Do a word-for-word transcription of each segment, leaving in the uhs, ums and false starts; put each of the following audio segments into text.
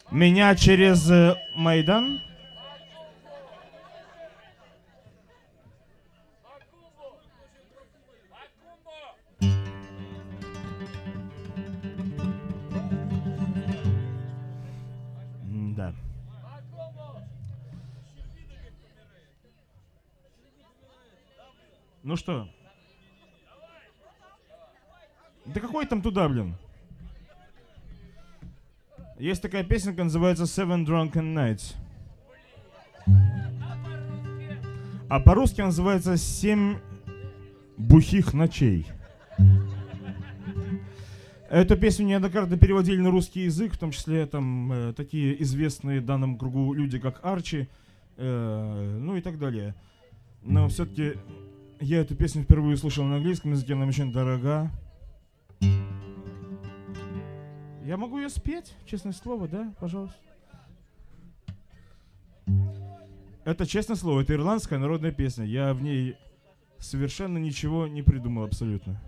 Меня через э, Майдан? Да. Ну что? Да какой там туда, блин? Есть такая песенка, называется Seven Drunken Nights. А по-русски называется Семь бухих ночей. Эту песню неоднократно переводили на русский язык, в том числе там э, такие известные в данном кругу люди, как Арчи, э, ну и так далее. Но все-таки я эту песню впервые услышал на английском языке, она очень дорога. Я могу ее спеть, честное слово, да? Пожалуйста. Это, честное слово, это ирландская народная песня. Я в ней совершенно ничего не придумал абсолютно.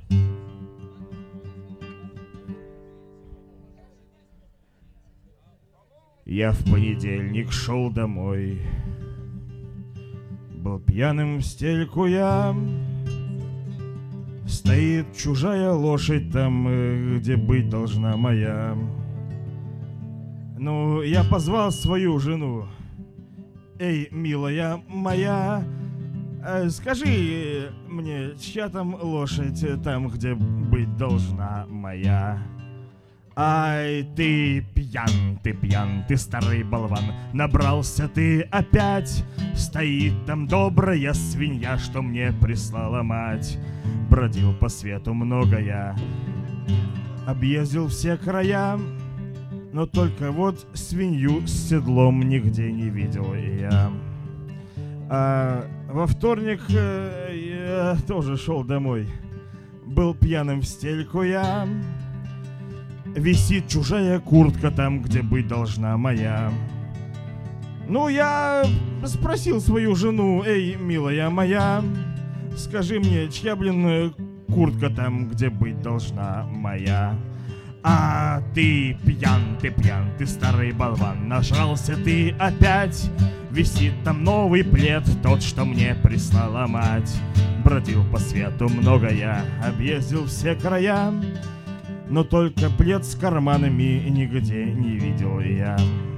Я в понедельник шел домой, был пьяным в стельку я. Стоит чужая лошадь там, где быть должна моя. Ну, я позвал свою жену. Эй, милая моя, скажи мне, чья там лошадь там, где быть должна моя? Ай, ты пьян, ты пьян, ты старый болван, набрался ты опять. Стоит там добрая свинья, что мне прислала мать. Бродил по свету много я, объездил все края, но только вот свинью с седлом нигде не видел я. А во вторник э, я тоже шел домой, был пьяным в стельку я. Висит чужая куртка там, где быть должна моя. Ну, я спросил свою жену: эй, милая моя, скажи мне, чья, блин, куртка там, где быть должна моя? А ты пьян, ты пьян, ты старый болван, нажрался ты опять. Висит там новый плед, тот, что мне прислала мать. Бродил по свету много я, объездил все края, но только плед с карманами нигде не видел я.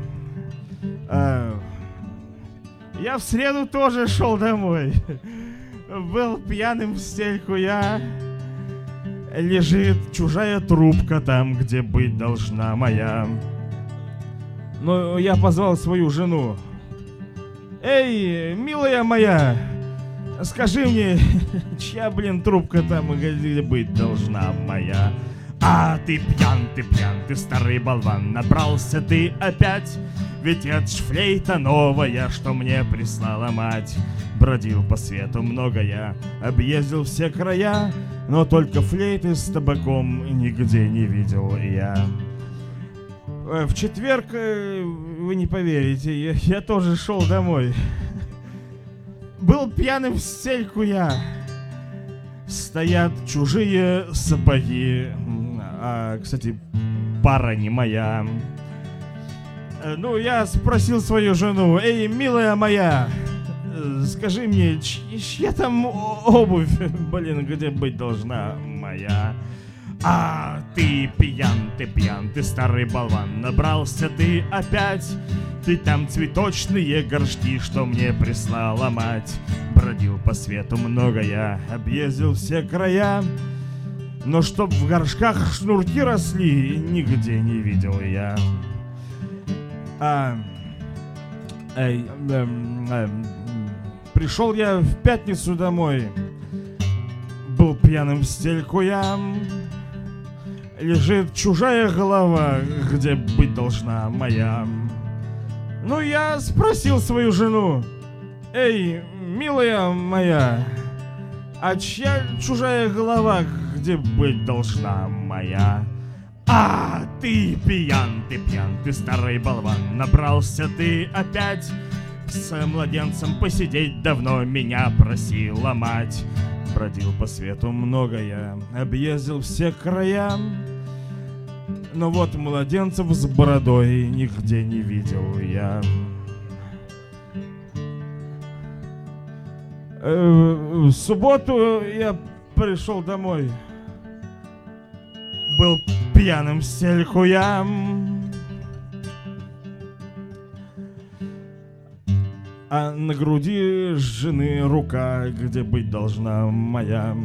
А, я в среду тоже шел домой, был пьяным в стельку я. Лежит чужая трубка там, где быть должна моя. Но я позвал свою жену: эй, милая моя, скажи мне, чья, блин, трубка там, где быть должна моя? А ты пьян, ты пьян, ты старый болван, набрался ты опять. Ведь это ж флейта новая, что мне прислала мать. Бродил по свету много я, объездил все края, но только флейты с табаком нигде не видел я. В четверг, вы не поверите, я, я тоже шел домой. Был пьяным в стельку я. Стоят чужие сапоги. А, кстати, пара не моя. Ну, я спросил свою жену: эй, милая моя, скажи мне, чья там обувь, блин, где быть должна моя? А ты пьян, ты пьян, ты старый болван, набрался ты опять. Ты там цветочные горшки, что мне прислала мать. Бродил по свету много я, объездил все края, но чтоб в горшках шнурки росли, нигде не видел я. А, э, э, э, пришел я в пятницу домой, был пьяным в стельку я. Лежит чужая голова, где быть должна моя. Ну, я спросил свою жену: эй, милая моя, а чья чужая голова, где быть должна моя? А ты пьян, ты пьян, ты старый болван, набрался ты опять. С младенцем посидеть давно меня просила мать. Бродил по свету много я, объездил все края, Но вот младенцев с бородой нигде не видел я. В субботу я пришел домой. Был пьяным сельхуям. А на груди жены рука, где быть должна моя.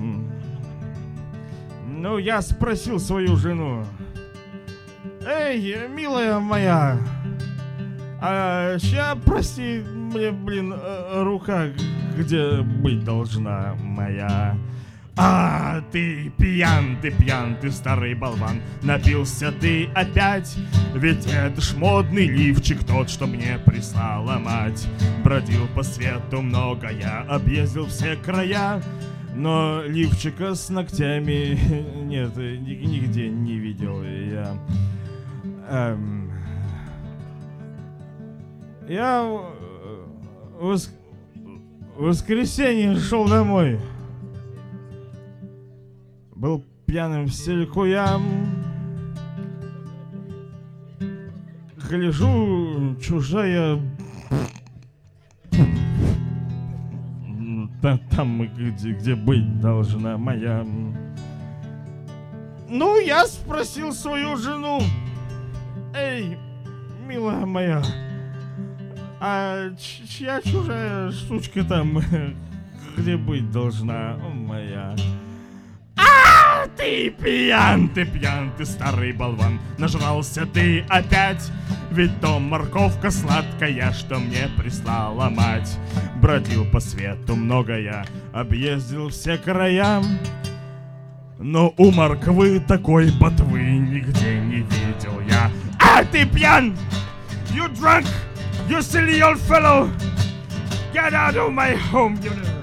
Ну, я спросил свою жену: эй, милая моя, а ща, прости, мне, блин, рука, где быть должна моя. А, ты пьян, ты пьян, ты старый болван, напился ты опять, ведь это ж модный лифчик тот, что мне прислала мать. Бродил по свету много я, объездил все края, но лифчика с ногтями нет, нигде не видел я. Эм, я в воск... в воскресенье шел домой. Был пьяным сельхуям. Гляжу, чужая... Там, там где, где быть должна моя. Ну, я спросил свою жену: эй, милая моя, а чья чужая штучка там, где быть должна моя? А, ты пьян, ты пьян, ты старый болван, нажрался ты опять, ведь то морковка сладкая, что мне прислала мать. Бродил по свету много я, объездил все края, но у морквы такой ботвы нигде не видел я. А, ты пьян! You drunk! You silly old fellow! Get out of my home!